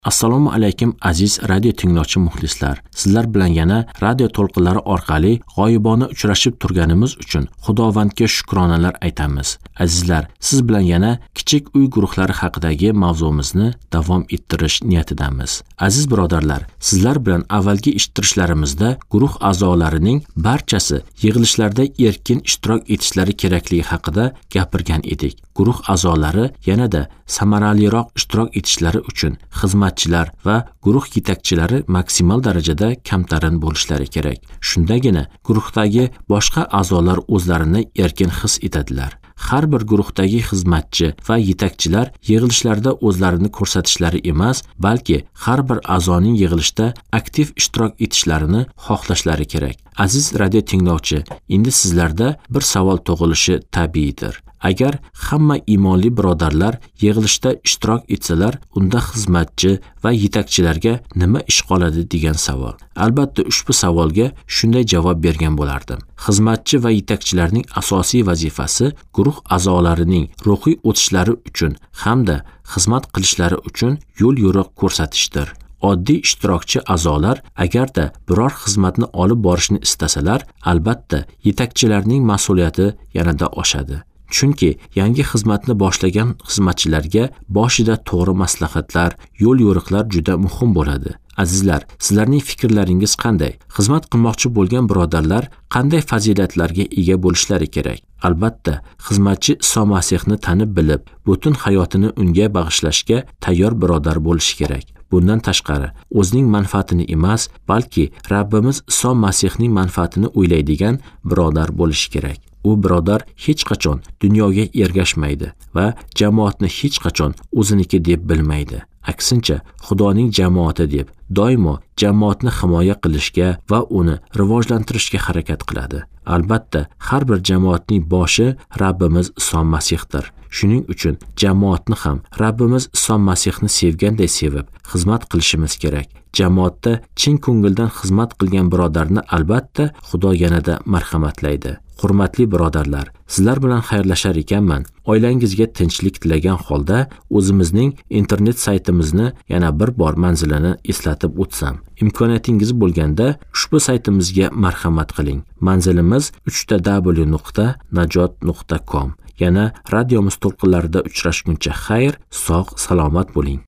Assalomu alaykum aziz radio tinglovchi muxlislar. Sizlar bilan yana radio to'lqinlari orqali g'oyibona uchrashib turganimiz uchun Xudovandga shukronalar aytamiz. Azizlar, siz bilan yana kichik uy guruhlari haqidagi mavzumizni davom ettirish niyatidamiz. Aziz birodarlar, sizlar bilan avvalgi eshittirishlarimizda guruh a'zolarining barchasi yig'ilishlarda erkin ishtirok etishlari kerakligi haqida gapirgan edik. Guruh a'zolari yanada samaraliroq ishtirok etishlari uchun xizmatchilar va guruh yetakchilari maksimal darajada kamtarin bo'lishlari kerak. Shundagina guruhdagi boshqa a'zolar o'zlarini erkin his etadilar. Har bir guruhdagi xizmatchi va yetakchilar yig'ilishlarda o'zlarini ko'rsatishlari emas, balki har bir a'zoning yig'ilishda aktiv ishtirok etishlarini xohlashlari kerak. Aziz radio tinglovchi, endi sizlarda bir savol tug'ilishi tabiiydir. Agar hamma iymonli birodarlar yig'ilishda ishtirok etsalar, unda xizmatchi va yetakchilarga nima ish qoladi degan savol. Albatta, ushbu savolga shunday javob bergan bo'lardim. Xizmatchi va yetakchilarning asosiy vazifasi guruh a'zolarining ruhiy o'tishlari uchun hamda xizmat qilishlari uchun yo'l-yo'riq ko'rsatishdir. Oddiy ishtirokchi a'zolar agarda biror xizmatni olib borishni istasalar, albatta yetakchilarning mas'uliyati yanada oshadi. Chunki yangi xizmatni boshlagan xizmatchilarga boshida to'g'ri maslahatlar, yo'l-yo'riqlar juda muhim bo'ladi. Azizlar, sizlarning fikrlaringiz qanday? Xizmat qilmoqchi bo'lgan birodarlar qanday fazilatlarga ega bo'lishlari kerak? Albatta, xizmatchi Iso Masihni tanib bilib, butun hayotini unga bag'ishlashga tayyor birodar bo'lishi kerak. Bundan tashqari, o'zining manfaatini emas, balki Rabbimiz Iso Masihning manfaatini o'ylaydigan birodar bo'lishi kerak. U birodar hech qachon dunyoga ergashmaydi va jamoatni hech qachon o'ziniki deb bilmaydi. Aksincha, Xudoning jamoati deb doimo jamoatni himoya qilishga va uni rivojlantirishga harakat qiladi. Albatta, har bir jamoatning boshi Rabbimiz Iso Masihdir. Shuning uchun jamoatni ham Rabbimiz Iso Masihni sevganday sevib, xizmat qilishimiz kerak. Jamoatda chin ko'ngildan xizmat qilgan birodarni albatta Xudo yanada marhamatlaydi. Hurmatli birodarlar, sizlar bilan xayrlashar ekanman. Oilangizga tinchlik tilagan holda o'zimizning internet saytimizni yana bir bor manzilini eslatib o'tsam. Imkoniyatingiz bo'lganda ushbu saytimizga marhamat qiling. Manzilimiz www.najot.com. Yana radiomiz to'lqinlarida uchrashguncha xayr, sog' salomat bo'ling.